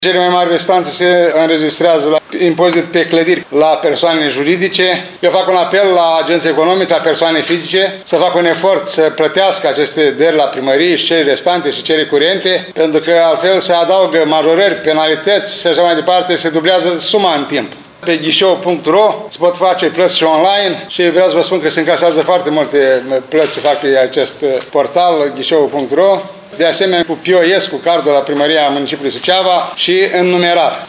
Cele mai mari restanțe se înregistrează la impozit pe clădiri la persoane juridice. Eu fac un apel la agenții economici, la persoane fizice, să facă un efort să plătească aceste dări la primărie și cele restante și cele curente, pentru că altfel se adaugă majorări, penalități și așa mai departe, se dublează suma în timp. Pe ghișeu.ro se pot face plăți și online și vreau să vă spun că se încasează foarte multe plăți să fac pe acest portal ghișeu.ro. De asemenea, cu POS, cu cardul la primăria municipiului Suceava și în numerar.